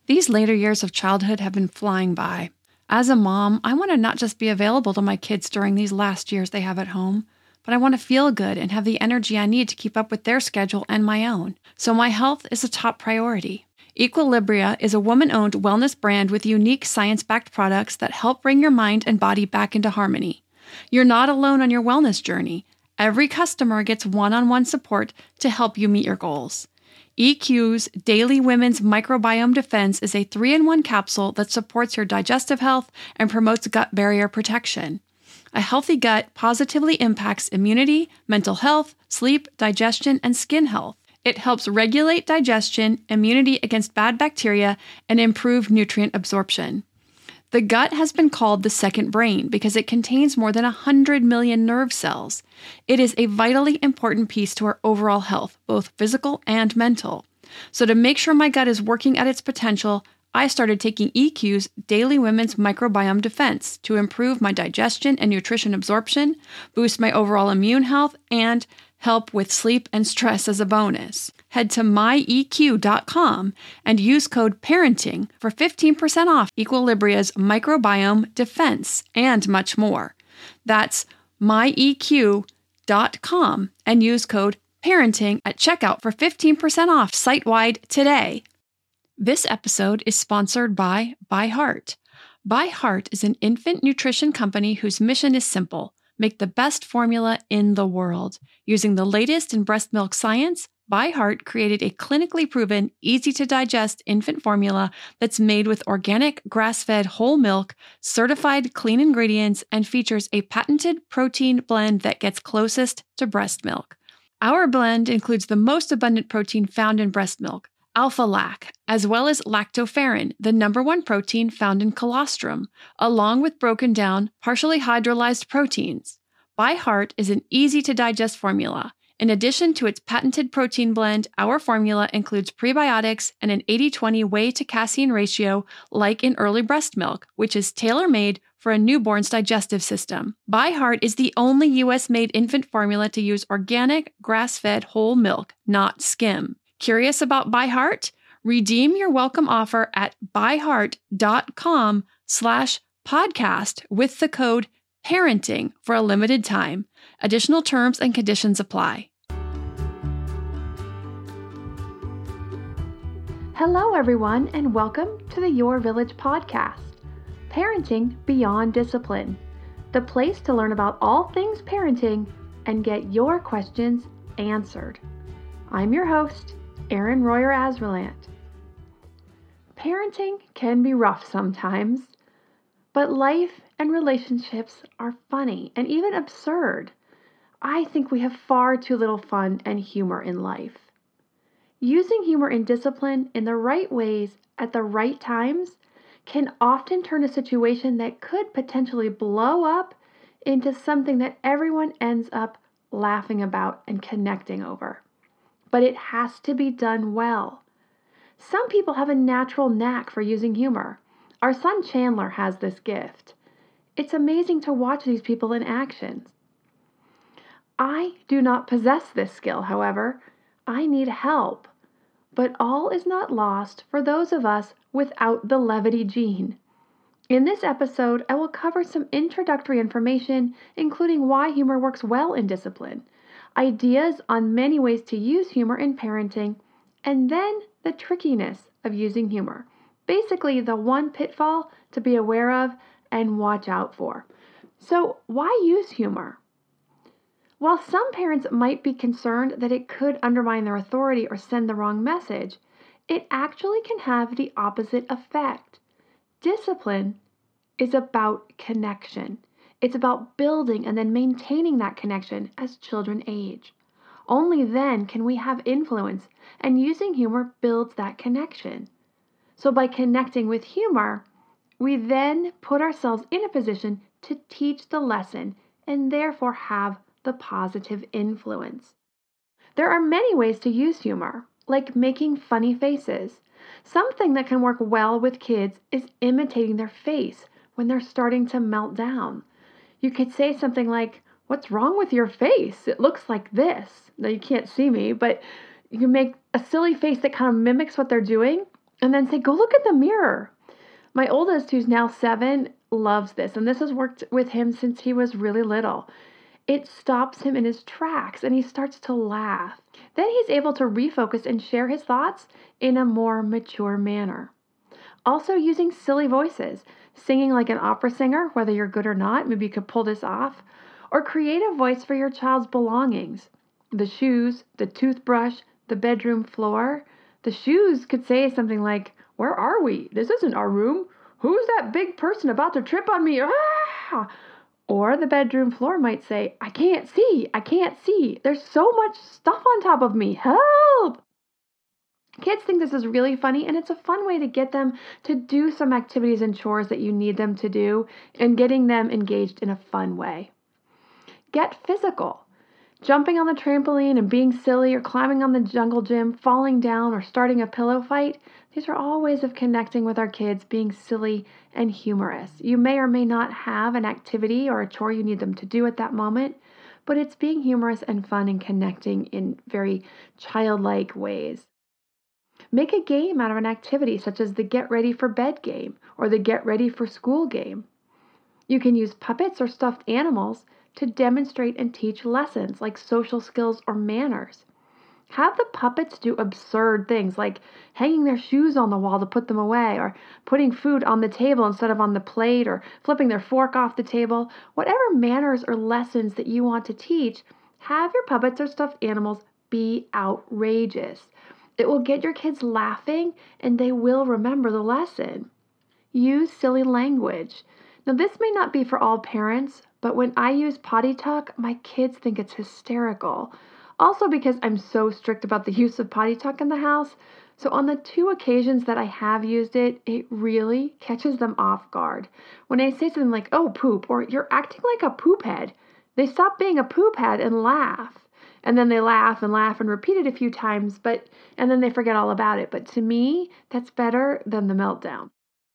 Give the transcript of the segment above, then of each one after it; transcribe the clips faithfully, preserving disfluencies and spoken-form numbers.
These later years of childhood have been flying by. As a mom, I want to not just be available to my kids during these last years they have at home, but I want to feel good and have the energy I need to keep up with their schedule and my own. So my health is a top priority. Equilibria is a woman-owned wellness brand with unique science-backed products that help bring your mind and body back into harmony. You're not alone on your wellness journey. Every customer gets one-on-one support to help you meet your goals. E Q's Daily Women's Microbiome Defense is a three in one capsule that supports your digestive health and promotes gut barrier protection. A healthy gut positively impacts immunity, mental health, sleep, digestion, and skin health. It helps regulate digestion, immunity against bad bacteria, and improve nutrient absorption. The gut has been called the second brain because it contains more than one hundred million nerve cells. It is a vitally important piece to our overall health, both physical and mental. So to make sure my gut is working at its potential, I started taking E Q's Daily Women's Microbiome Defense to improve my digestion and nutrition absorption, boost my overall immune health, and help with sleep and stress as a bonus. Head to my E Q dot com and use code PARENTING for fifteen percent off Equilibria's Microbiome Defense and much more. That's my E Q dot com and use code PARENTING at checkout for fifteen percent off site-wide today. This episode is sponsored by ByHeart. ByHeart is an infant nutrition company whose mission is simple: make the best formula in the world. Using the latest in breast milk science, ByHeart created a clinically proven, easy-to-digest infant formula that's made with organic, grass-fed whole milk, certified clean ingredients, and features a patented protein blend that gets closest to breast milk. Our blend includes the most abundant protein found in breast milk, alpha-lac, as well as lactoferrin, the number one protein found in colostrum, along with broken down, partially hydrolyzed proteins. ByHeart is an easy-to-digest formula. In addition to its patented protein blend, our formula includes prebiotics and an eighty twenty whey to casein ratio like in early breast milk, which is tailor-made for a newborn's digestive system. ByHeart is the only U S-made infant formula to use organic, grass-fed whole milk, not skim. Curious about ByHeart? Redeem your welcome offer at byheart.com slash podcast with the code PARENTING for a limited time. Additional terms and conditions apply. Hello, everyone, and welcome to the Your Village podcast, Parenting Beyond Discipline, the place to learn about all things parenting and get your questions answered. I'm your host, Erin Royer Asrelant. Parenting can be rough sometimes, but life and relationships are funny and even absurd. I think we have far too little fun and humor in life. Using humor and discipline in the right ways at the right times can often turn a situation that could potentially blow up into something that everyone ends up laughing about and connecting over. But it has to be done well. Some people have a natural knack for using humor. Our son Chandler has this gift. It's amazing to watch these people in action. I do not possess this skill, however. I need help. But all is not lost for those of us without the levity gene. In this episode, I will cover some introductory information, including why humor works well in discipline, ideas on many ways to use humor in parenting, and then the trickiness of using humor. Basically, the one pitfall to be aware of and watch out for. So, why use humor? While some parents might be concerned that it could undermine their authority or send the wrong message, it actually can have the opposite effect. Discipline is about connection. It's about building and then maintaining that connection as children age. Only then can we have influence, and using humor builds that connection. So by connecting with humor, we then put ourselves in a position to teach the lesson and therefore have the positive influence. There are many ways to use humor, like making funny faces. Something that can work well with kids is imitating their face when they're starting to melt down. You could say something like, "What's wrong with your face? It looks like this." Now you can't see me, but you can make a silly face that kind of mimics what they're doing, And then say, go look at the mirror. My oldest, who's now seven, loves this. And this has worked with him since he was really little. It stops him in his tracks and he starts to laugh. Then he's able to refocus and share his thoughts in a more mature manner. Also using silly voices, singing like an opera singer, whether you're good or not, maybe you could pull this off, or create a voice for your child's belongings. The shoes, the toothbrush, the bedroom floor. The shoes could say something like, where are we? This isn't our room. Who's that big person about to trip on me? Ah! Or the bedroom floor might say, I can't see, I can't see. There's so much stuff on top of me. Help! Kids think this is really funny, and it's a fun way to get them to do some activities and chores that you need them to do and getting them engaged in a fun way. Get physical. Jumping on the trampoline and being silly, or climbing on the jungle gym, falling down, or starting a pillow fight. These are all ways of connecting with our kids, being silly and humorous. You may or may not have an activity or a chore you need them to do at that moment, but it's being humorous and fun and connecting in very childlike ways. Make a game out of an activity, such as the Get Ready for Bed game or the Get Ready for School game. You can use puppets or stuffed animals to demonstrate and teach lessons like social skills or manners. Have the puppets do absurd things like hanging their shoes on the wall to put them away, or putting food on the table instead of on the plate, or flipping their fork off the table. Whatever manners or lessons that you want to teach, have your puppets or stuffed animals be outrageous. It will get your kids laughing and they will remember the lesson. Use silly language. Now, this may not be for all parents, but when I use potty talk, my kids think it's hysterical. Also because I'm so strict about the use of potty talk in the house, so on the two occasions that I have used it, it really catches them off guard. When I say something like, oh, poop, or you're acting like a poop head, they stop being a poop head and laugh. And then they laugh and laugh and repeat it a few times, but and then they forget all about it. But to me, that's better than the meltdown.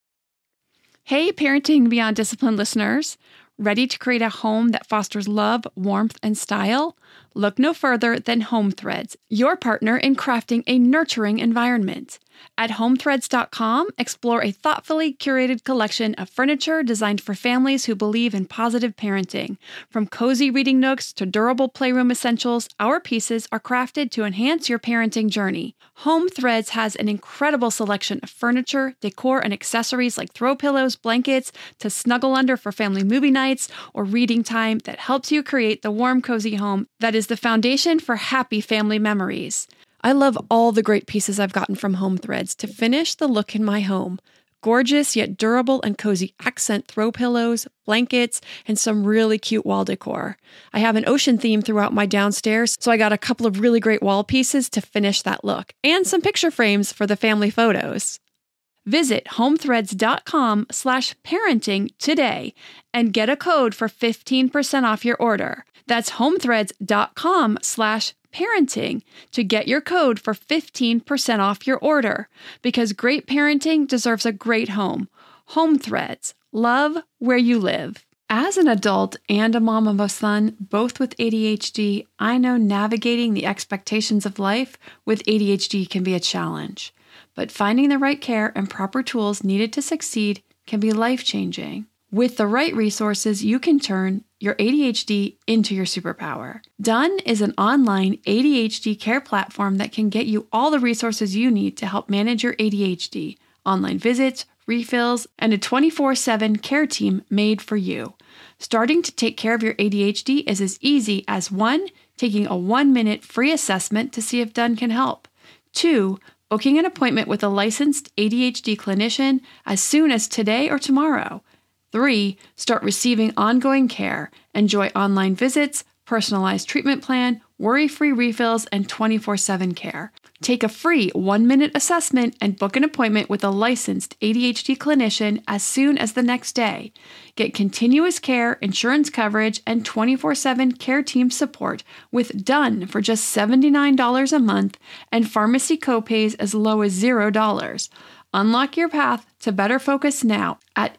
Hey, Parenting Beyond Discipline listeners. Ready to create a home that fosters love, warmth, and style? Look no further than Home Threads, your partner in crafting a nurturing environment. At home threads dot com, explore a thoughtfully curated collection of furniture designed for families who believe in positive parenting. From cozy reading nooks to durable playroom essentials, our pieces are crafted to enhance your parenting journey. Home Threads has an incredible selection of furniture, decor, and accessories like throw pillows, blankets, to snuggle under for family movie nights or reading time that helps you create the warm, cozy home that is the foundation for happy family memories. I love all the great pieces I've gotten from Home Threads to finish the look in my home. Gorgeous yet durable and cozy accent throw pillows, blankets, and some really cute wall decor. I have an ocean theme throughout my downstairs, so I got a couple of really great wall pieces to finish that look, and some picture frames for the family photos. Visit homethreads.com slash parenting today and get a code for fifteen percent off your order. That's homethreads.com slash parenting to get your code for fifteen percent off your order, because great parenting deserves a great home. Home Threads. Love where you live. As an adult and a mom of a son, both with A D H D, I know navigating the expectations of life with A D H D can be a challenge. But finding the right care and proper tools needed to succeed can be life-changing. With the right resources, you can turn your A D H D into your superpower. Done is an online A D H D care platform that can get you all the resources you need to help manage your A D H D, online visits, refills, and a twenty-four seven care team made for you. Starting to take care of your A D H D is as easy as one, taking a one-minute free assessment to see if Done can help. Two, booking an appointment with a licensed A D H D clinician as soon as today or tomorrow. Three, start receiving ongoing care. Enjoy online visits, personalized treatment plan, worry-free refills, and twenty-four seven care. Take a free one-minute assessment and book an appointment with a licensed A D H D clinician as soon as the next day. Get continuous care, insurance coverage, and twenty-four seven care team support with Done for just seventy-nine dollars a month and pharmacy copays as low as zero dollars. Unlock your path to better focus now at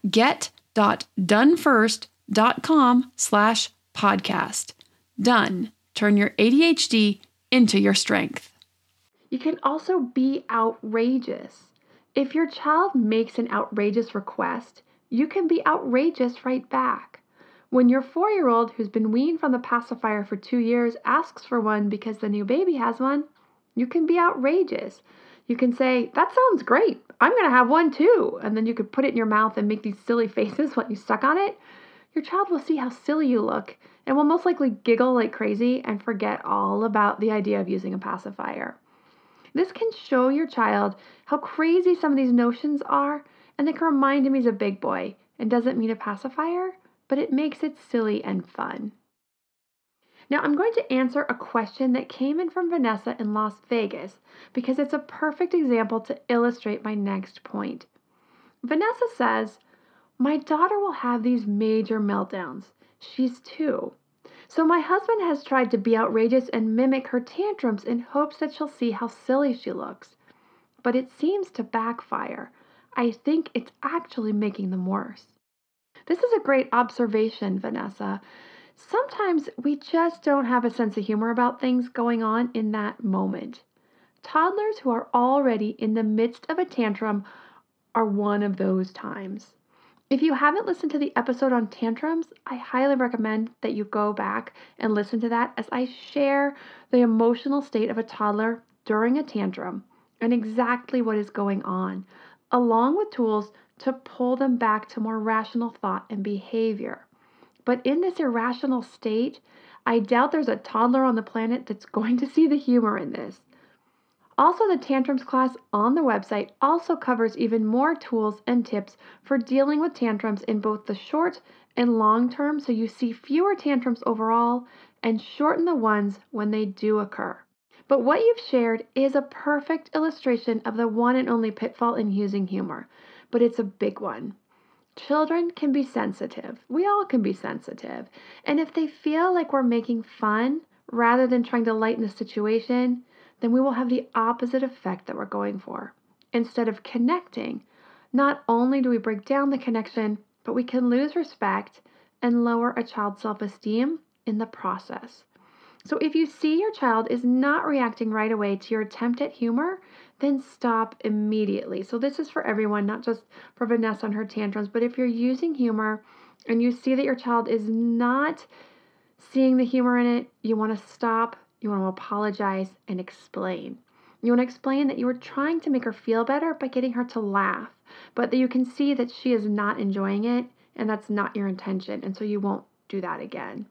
get.donefirst.com slash podcast. Done. Turn your A D H D into your strength. You can also be outrageous. If your child makes an outrageous request, you can be outrageous right back. When your four-year-old who's been weaned from the pacifier for two years asks for one because the new baby has one, you can be outrageous. You can say, "That sounds great. I'm going to have one too." And then you could put it in your mouth and make these silly faces while you suck on it. Your child will see how silly you look and will most likely giggle like crazy and forget all about the idea of using a pacifier. This can show your child how crazy some of these notions are, and they can remind him he's a big boy and doesn't need a pacifier, but it makes it silly and fun. Now, I'm going to answer a question that came in from Vanessa in Las Vegas because it's a perfect example to illustrate my next point. Vanessa says, "My daughter will have these major meltdowns. She's two. So my husband has tried to be outrageous and mimic her tantrums in hopes that she'll see how silly she looks. But it seems to backfire. I think it's actually making them worse." This is a great observation, Vanessa. Sometimes we just don't have a sense of humor about things going on in that moment. Toddlers who are already in the midst of a tantrum are one of those times. If you haven't listened to the episode on tantrums, I highly recommend that you go back and listen to that as I share the emotional state of a toddler during a tantrum and exactly what is going on, along with tools to pull them back to more rational thought and behavior. But in this irrational state, I doubt there's a toddler on the planet that's going to see the humor in this. Also, the tantrums class on the website also covers even more tools and tips for dealing with tantrums in both the short and long term, so you see fewer tantrums overall and shorten the ones when they do occur. But what you've shared is a perfect illustration of the one and only pitfall in using humor, but it's a big one. Children can be sensitive. We all can be sensitive. And if they feel like we're making fun rather than trying to lighten the situation, then we will have the opposite effect that we're going for. Instead of connecting, not only do we break down the connection, but we can lose respect and lower a child's self-esteem in the process. So if you see your child is not reacting right away to your attempt at humor, then stop immediately. So this is for everyone, not just for Vanessa and her tantrums, but if you're using humor and you see that your child is not seeing the humor in it, you want to stop, you want to apologize and explain. You want to explain that you were trying to make her feel better by getting her to laugh, but that you can see that she is not enjoying it and that's not your intention, and so you won't do that again.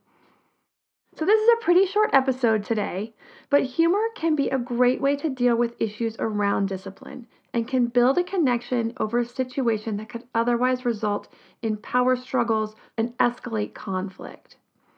So this is a pretty short episode today, but humor can be a great way to deal with issues around discipline and can build a connection over a situation that could otherwise result in power struggles and escalate conflict.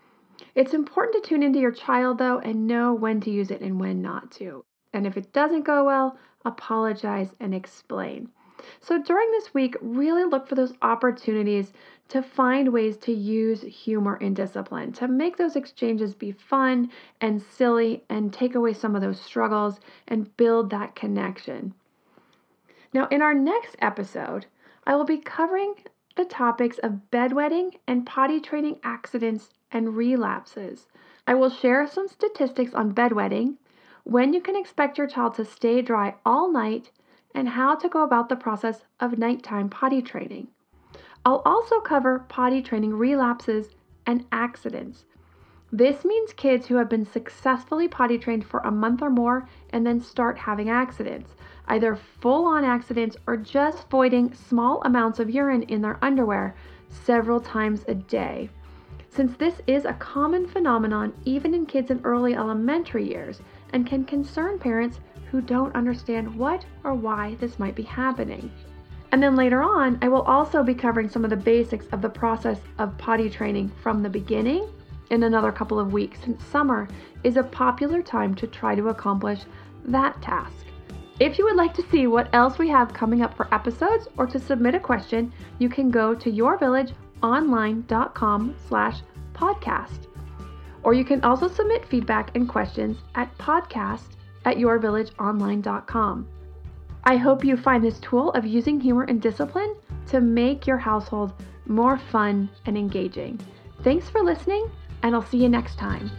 It's important to tune into your child, though, and know when to use it and when not to. And if it doesn't go well, apologize and explain. So during this week, really look for those opportunities to find ways to use humor in discipline, to make those exchanges be fun and silly and take away some of those struggles and build that connection. Now, in our next episode, I will be covering the topics of bedwetting and potty training accidents and relapses. I will share some statistics on bedwetting, when you can expect your child to stay dry all night, and how to go about the process of nighttime potty training. I'll also cover potty training relapses and accidents. This means kids who have been successfully potty trained for a month or more and then start having accidents, either full-on accidents or just voiding small amounts of urine in their underwear several times a day. Since this is a common phenomenon even in kids in early elementary years and can concern parents who don't understand what or why this might be happening. And then later on, I will also be covering some of the basics of the process of potty training from the beginning in another couple of weeks, since summer is a popular time to try to accomplish that task. If you would like to see what else we have coming up for episodes or to submit a question, you can go to yourvillageonline.com slash podcast. Or you can also submit feedback and questions at podcast at yourvillageonline dot com. I hope you find this tool of using humor and discipline to make your household more fun and engaging. Thanks for listening, and I'll see you next time.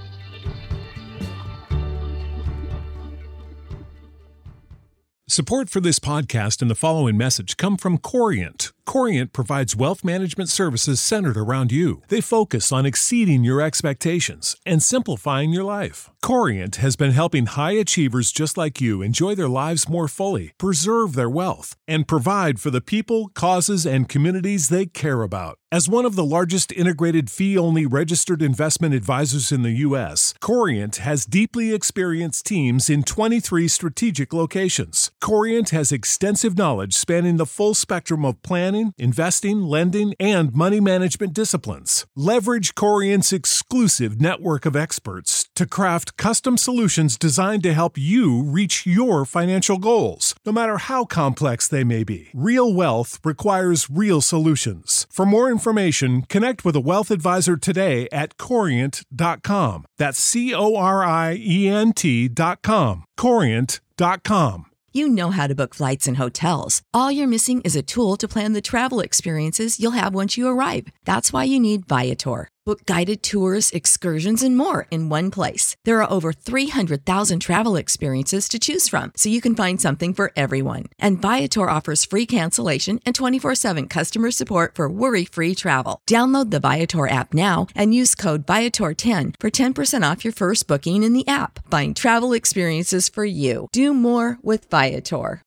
Support for this podcast and the following message come from Corient. Corient provides wealth management services centered around you. They focus on exceeding your expectations and simplifying your life. Corient has been helping high achievers just like you enjoy their lives more fully, preserve their wealth, and provide for the people, causes, and communities they care about. As one of the largest integrated fee-only registered investment advisors in the U S, Corient has deeply experienced teams in twenty-three strategic locations. Corient has extensive knowledge spanning the full spectrum of planning, investing, lending, and money management disciplines. Leverage Corient's exclusive network of experts to craft custom solutions designed to help you reach your financial goals, no matter how complex they may be. Real wealth requires real solutions. For more information, connect with a wealth advisor today at corient dot com. That's C O R I E N T dot com. corient dot com. You know how to book flights and hotels. All you're missing is a tool to plan the travel experiences you'll have once you arrive. That's why you need Viator. Book guided tours, excursions, and more in one place. There are over three hundred thousand travel experiences to choose from, so you can find something for everyone. And Viator offers free cancellation and twenty-four seven customer support for worry-free travel. Download the Viator app now and use code Viator ten for ten percent off your first booking in the app. Find travel experiences for you. Do more with Viator.